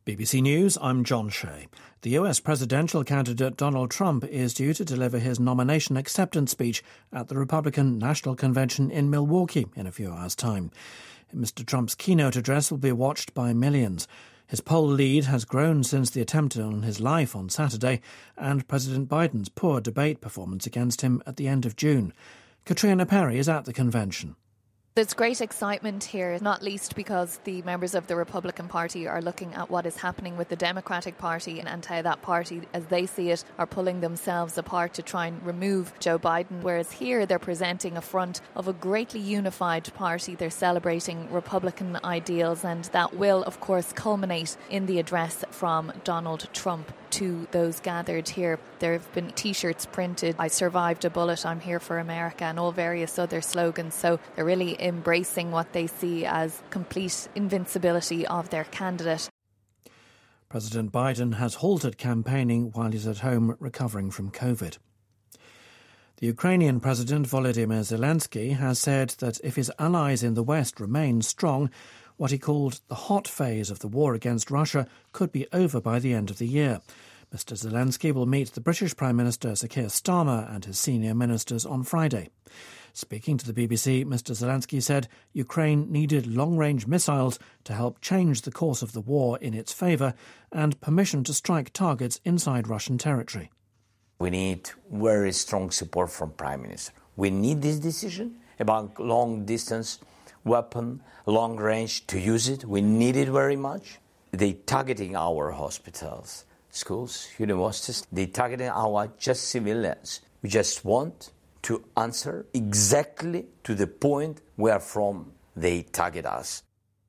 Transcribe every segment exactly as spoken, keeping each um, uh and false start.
B B C News, I'm John Shea. The U S presidential candidate Donald Trump is due to deliver his nomination acceptance speech at the Republican National Convention in Milwaukee in a few hours' time. Mister Trump's keynote address will be watched by millions. His poll lead has grown since the attempt on his life on Saturday and President Biden's poor debate performance against him at the end of June. Katrina Perry is at the convention. There's great excitement here, not least because the members of the Republican Party are looking at what is happening with the Democratic Party and how that party, as they see it, are pulling themselves apart to try and remove Joe Biden. Whereas here they're presenting a front of a greatly unified party. They're celebrating Republican ideals, and that will, of course, culminate in the address from Donald Trump to those gathered here. There have been T-shirts printed, "I survived a bullet, I'm here for America," and all various other slogans. So they're really embracing what they see as complete invincibility of their candidate. President Biden has halted campaigning while he's at home recovering from COVID. The Ukrainian President Volodymyr Zelensky has said that if his allies in the West remain strong, what he called the hot phase of the war against Russia could be over by the end of the year. Mister Zelensky will meet the British Prime Minister Sir Keir Starmer and his senior ministers on Friday. Speaking to the B B C, Mister Zelensky said Ukraine needed long-range missiles to help change the course of the war in its favour and permission to strike targets inside Russian territory. We need very strong support from Prime Minister. We need this decision about long-distance weapon, long range, to use it. We need it very much. They targeting our hospitals, schools, universities. They targeting our just civilians. We just want to answer exactly to the point where from they target us.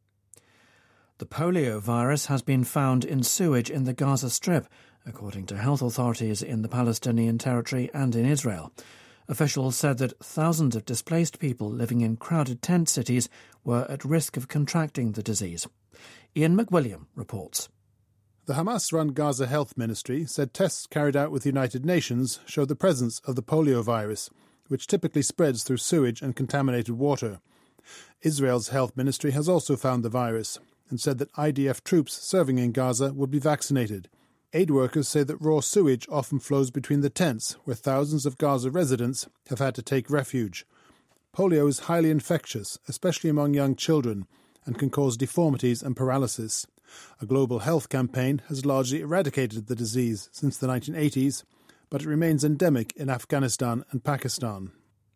The polio virus has been found in sewage in the Gaza Strip, according to health authorities in the Palestinian territory and in Israel. Officials said that thousands of displaced people living in crowded tent cities were at risk of contracting the disease. Ian McWilliam reports. The Hamas-run Gaza Health Ministry said tests carried out with the United Nations showed the presence of the polio virus, which typically spreads through sewage and contaminated water. Israel's health ministry has also found the virus and said that I D F troops serving in Gaza would be vaccinated. Aid workers say that raw sewage often flows between the tents, where thousands of Gaza residents have had to take refuge. Polio is highly infectious, especially among young children, and can cause deformities and paralysis. A global health campaign has largely eradicated the disease since the nineteen eighties, but it remains endemic in Afghanistan and Pakistan.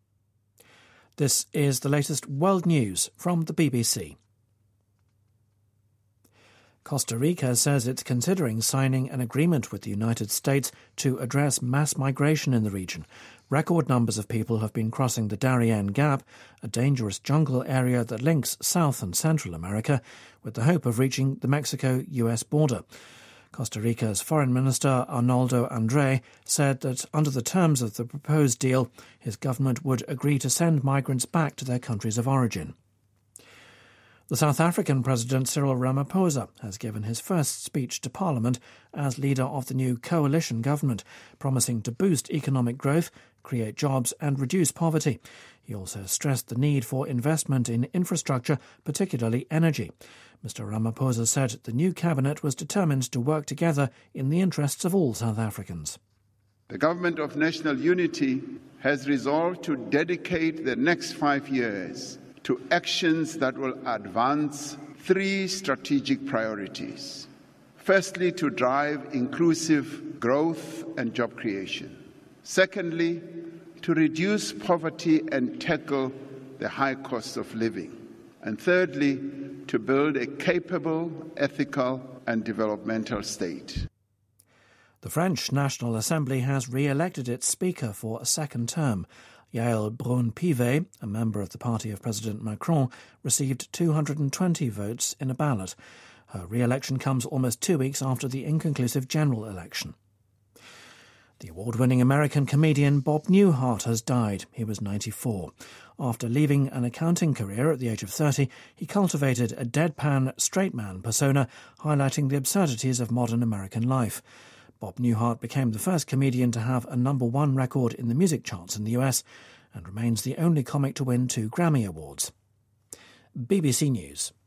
This is the latest world news from the B B C. Costa Rica says it's considering signing an agreement with the United States to address mass migration in the region. Record numbers of people have been crossing the Darien Gap, a dangerous jungle area that links South and Central America, with the hope of reaching the Mexico-U S border. Costa Rica's Foreign Minister Arnoldo Andre said that under the terms of the proposed deal, his government would agree to send migrants back to their countries of origin. The South African President Cyril Ramaphosa has given his first speech to Parliament as leader of the new coalition government, promising to boost economic growth, create jobs and reduce poverty. He also stressed the need for investment in infrastructure, particularly energy. Mister Ramaphosa said the new cabinet was determined to work together in the interests of all South Africans. The Government of National Unity has resolved to dedicate the next five years to actions that will advance three strategic priorities. Firstly, to drive inclusive growth and job creation. Secondly, to reduce poverty and tackle the high cost of living. And thirdly, to build a capable, ethical and developmental state. The French National Assembly has re-elected its Speaker for a second term. Yael Braun-Pivet, a member of the party of President Macron, received two hundred twenty votes in a ballot. Her re-election comes almost two weeks after the inconclusive general election. The award-winning American comedian Bob Newhart has died. He was ninety-four. After leaving an accounting career at the age of thirty, he cultivated a deadpan, straight-man persona, highlighting the absurdities of modern American life. Bob Newhart became the first comedian to have a number one record in the music charts in the U S and remains the only comic to win two Grammy Awards. B B C News.